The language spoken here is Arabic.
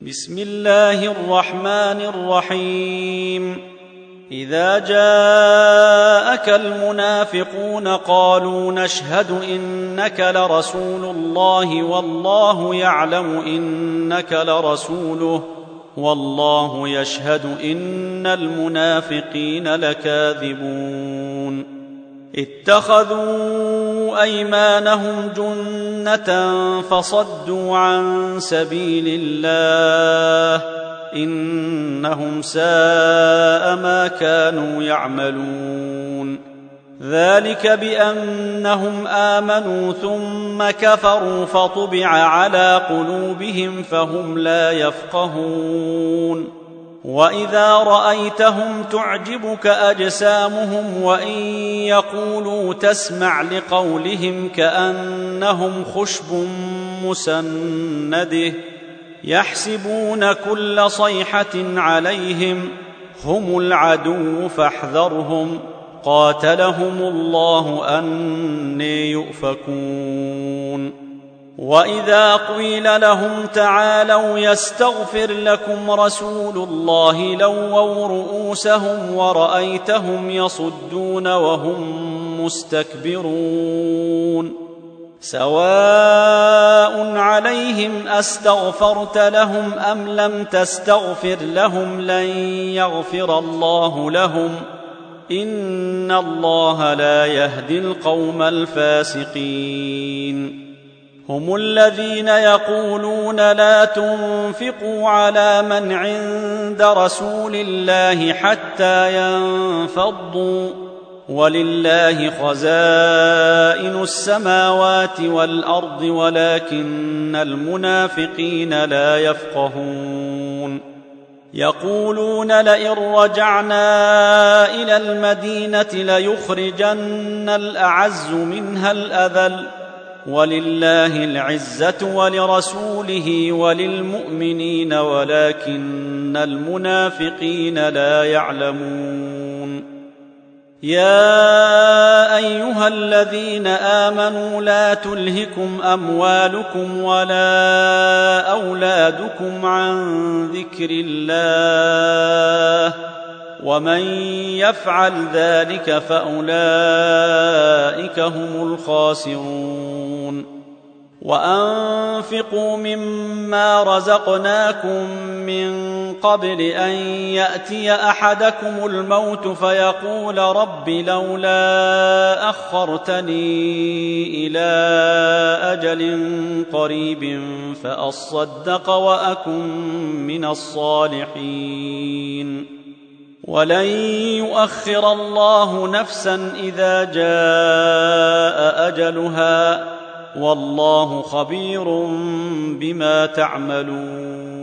بسم الله الرحمن الرحيم. إذا جاءك المنافقون قالوا نشهد إنك لرسول الله والله يعلم إنك لرسوله والله يشهد إن المنافقين لكاذبون. اتخذوا أيمانهم جنة فصدوا عن سبيل الله إنهم ساء ما كانوا يعملون. ذلك بأنهم آمنوا ثم كفروا فطبع على قلوبهم فهم لا يفقهون. وإذا رأيتهم تعجبك أجسامهم وإن يقولوا تسمع لقولهم كأنهم خشب مسنده يحسبون كل صيحة عليهم هم العدو فاحذرهم قاتلهم الله أني يؤفكون. وإذا قيل لهم تعالوا يستغفر لكم رسول الله لووا رؤوسهم ورأيتهم يصدون وهم مستكبرون. سواء عليهم أستغفرت لهم أم لم تستغفر لهم لن يغفر الله لهم إن الله لا يهدي القوم الفاسقين. هم الذين يقولون لا تنفقوا على من عند رسول الله حتى ينفضوا ولله خزائن السماوات والأرض ولكن المنافقين لا يفقهون. يقولون لئن رجعنا إلى المدينة ليخرجن الأعز منها الأذل ولله العزة ولرسوله وللمؤمنين ولكن المنافقين لا يعلمون. يا أيها الذين آمنوا لا تلهكم أموالكم ولا أولادكم عن ذكر الله ومن يفعل ذلك فأولئك هم الخاسرون. وأنفقوا مما رزقناكم من قبل أن يأتي أحدكم الموت فيقول رب لولا أخرتني إلى أجل قريب فأصدق وأكن من الصالحين. ولن يؤخر الله نفسا إذا جاء أجلها والله خبير بما تعملون.